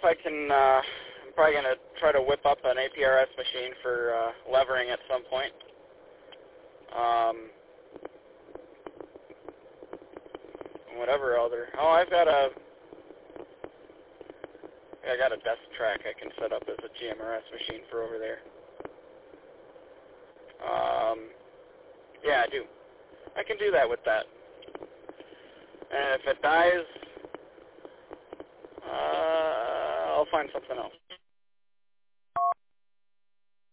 I can, I'm probably going to try to whip up an APRS machine for levering at some point. Whatever other, I got a desk track I can set up as a GMRS machine for over there. Yeah, I do. I can do that with that. And if it dies, I'll find something else.